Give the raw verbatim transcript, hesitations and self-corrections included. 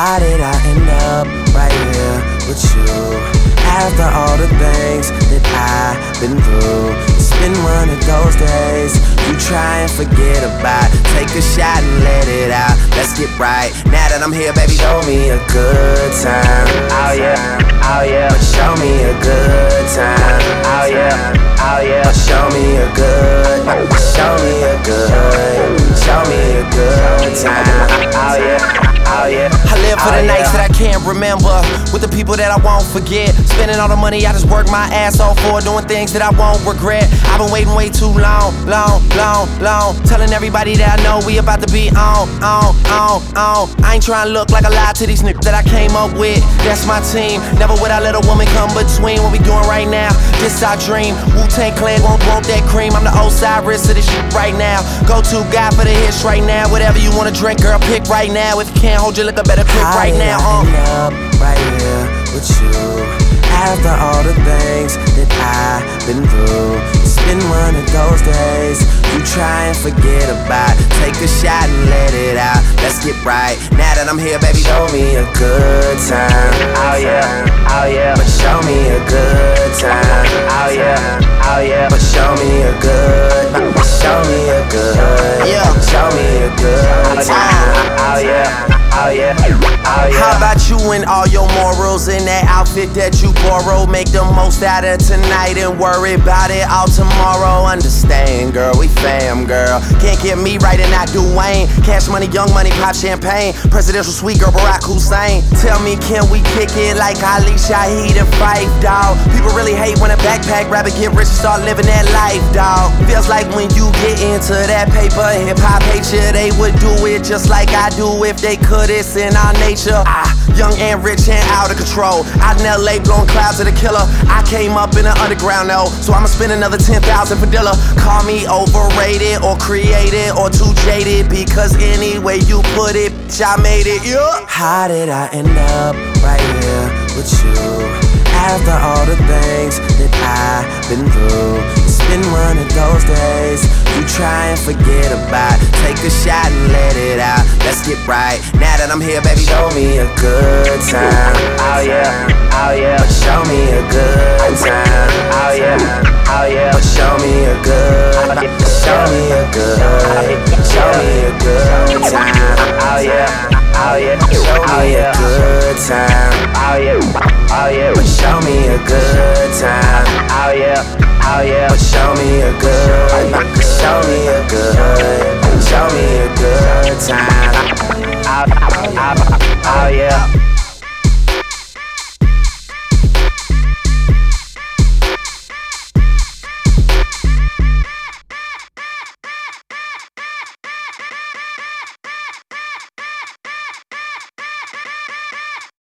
How did I end up right here with you? After all the things that I've been through, it's been one of those days you try and forget about. Take a shot and let it out. Let's get right. Now that I'm here, baby, show me a good time. Oh yeah, oh yeah. Show me a good time. Oh yeah, oh yeah. Show me a good, show me a good, show me a good time. Oh yeah. Oh, yeah. I live for the oh, nights yeah. that I can't remember, with the people that I won't forget. Spending all the money I just work my ass off for, doing things that I won't regret. I've been waiting way too long, long, long, long, telling everybody that I know we about to be on, on, on, on. I ain't trying to look like a lie to these niggas that I came up with. That's my team. Never would I let a woman come between what we doing right now. This our dream. Wu-Tang Clan won't want that cream. I'm the Osiris of this shit right now. Go-to guy for the hits right now. Whatever you wanna drink, girl, pick right now. If you can't hold your liquor, better cook How right now. I end up right here with you? After all the things that I've been through, it's been one of those days you try and forget about. Take a shot and let it out. Let's get right. Now that I'm here, baby, show me a good time. Oh yeah, oh yeah. But show me a good time. Oh yeah, oh yeah. But show me a good, show me a good, yeah. Show me a good time. Oh yeah. Oh yeah, oh yeah. How about you and all your morals in that outfit that you borrow? Make the most out of tonight and worry about it all tomorrow. Understand, girl, we fam, girl. Can't get me right and not Dwayne. Cash money, young money, pop champagne. Presidential suite, girl, Barack Hussein. Tell me, can we kick it like Ali, Shaheed, and Fife, dawg? People really hate when a backpack rapper get rich and start living that life, dawg. Feels like when you get into that paper, hip-hop hate you, they would do it just like I do if they could. It's in our nature. Ah, young and rich and out of control. Out in L A blowing clouds of the killer. I came up in the underground though, so I'ma spend another ten thousand for Dilla. Call me overrated or created or too jaded, because any way you put it, bitch, I made it, yeah. How did I end up right here with you? After all the things that I've been through, it's been one of those days you try and forget about. Take a shot and let it out. Let's get right. Now that I'm here, baby, show me a good time. Oh yeah, oh yeah. But show me a good time. Oh yeah, oh yeah. But show me a good, show me a good, show me a good time. Oh yeah. Oh yeah, show me a good time. Oh yeah, oh yeah. But show me a good time. Oh yeah, oh yeah. But show me a